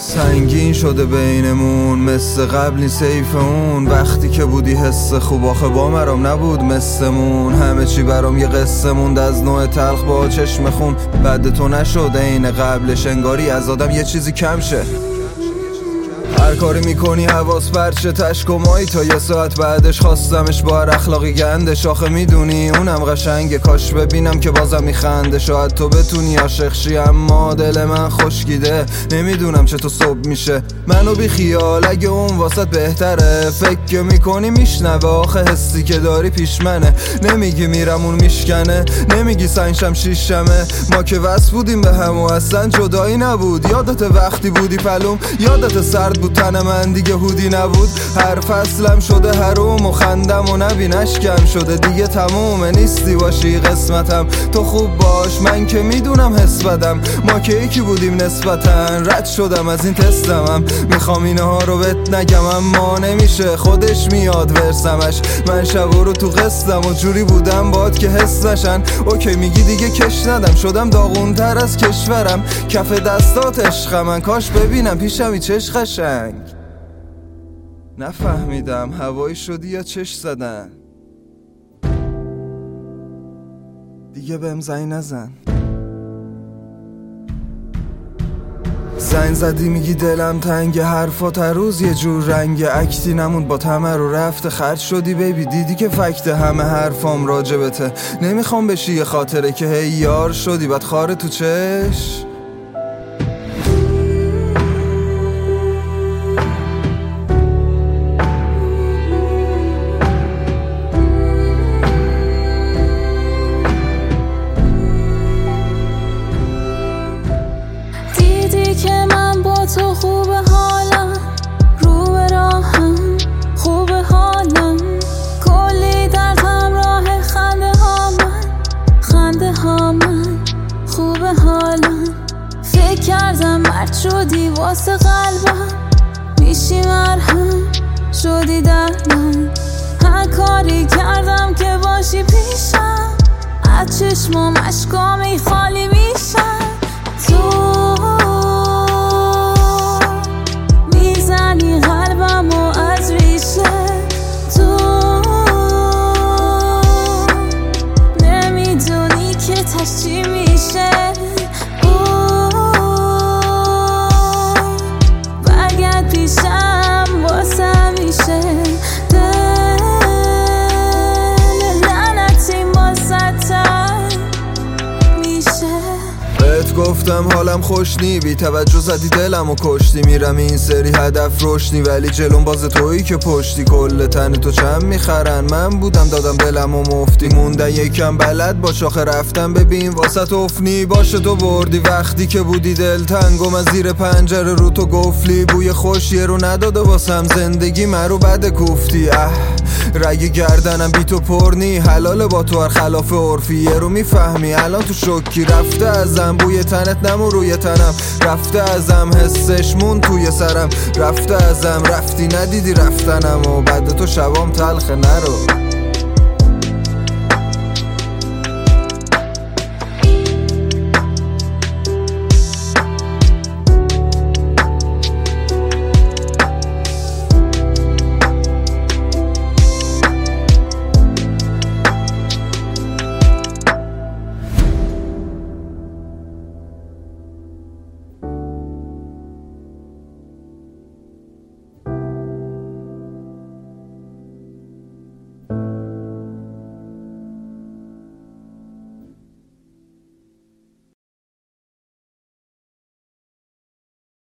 سنگین شده بینمون مثل قبلی سیف اون وقتی که بودی حس خوب آخه با مرام نبود مثلمون همه چی برام یه قصه موند از نوع تلخ با چشم خون بعد تو نشد این قبلش انگاری از آدم یه چیزی کم شه هر کاری میکنی حواس پرچه تشکمایی تا یه ساعت بعدش خواستمش با هر اخلاقی گندش آخه میدونی اونم قشنگه کاش ببینم که بازم میخنده شاید تو بتونی عاشق شی اما دل من خشکیده نمیدونم چطور صبح میشه منو بی خیال اگه اون واسط بهتره فکر میکنی میشنوه آخه حسی که داری پیش منه نمیگی میرم اون میشکنه نمیگی سنگشم شیشمه ما که وصل بودیم به هم و اصلا جدایی نبود یادت وقتی بودی پلوم یادت سرد بود تن من دیگه هودی نبود هر فصلم شده حروم و خندم و نبینش کم شده دیگه تمومه نیستی باشی قسمتم تو خوب باش من که میدونم حس بدم ما که یکی بودیم نسبتا رد شدم از این تستمم میخوام اینه ها رو بهت نگم اما نمیشه خودش میاد ورسمش من شبا رو تو قصدم و جوری بودم باد که حس نشن اوکی میگی دیگه کش ندم شدم داغونتر از کشورم کف دستات عشق من کاش ببینم پیشمی چش قشنگ نفهمیدم هوایی شدی یا چش زدن دیگه بهم زنگ نزن زنگ زدی میگی دلم تنگ حرفات هر روز یه جور رنگ اکتی نموند با تمر رو رفته خرج شدی بیبی دیدی که فکت همه حرفام راجبته نمیخوام بشی یه خاطره که هی یار شدی بعد خاره تو چش تو خوب حالم رو به راهم خوب حالم کلی درد همراه خنده ها من خوب حالم فکر کردم مرد شدی واسه قلبم میشی مرهم شدی در من هر کاری کردم که باشی پیشم از چشمام اشکامی خالی میشم تو میزنی قلبمو از ریشه تو نمیدونی که تش چی میشه برگرد پیشم واسه میشه دل لعنتی واسه میشه بهت گفتم حالم خوش نی بی توجه زدی دلمو کشتی میرم این سری هدف روشنی ولی جلوم باز تویی که پشتی کل تن تو چند میخرن من بودم دادم دلمو مفتی موندن یکم بلد باش آخه رفتم ببین واسه افنی باشه تو بردی وقتی که بودی دل تنگم از زیر پنجره رو تو گفلی بوی خوشیه رو نداده واسم زندگی مرو بده کوفتی رگ گردنم بی تو پرنی حلاله با تو هر خلاف عرفی یه رو میفهمی الان تو شوکی رفته ازم بوی تنت نمون روی تنم رفته ازم حسش مون توی سرم رفته ازم رفتی ندیدی رفتنم و بعد تو شبام تلخه نرو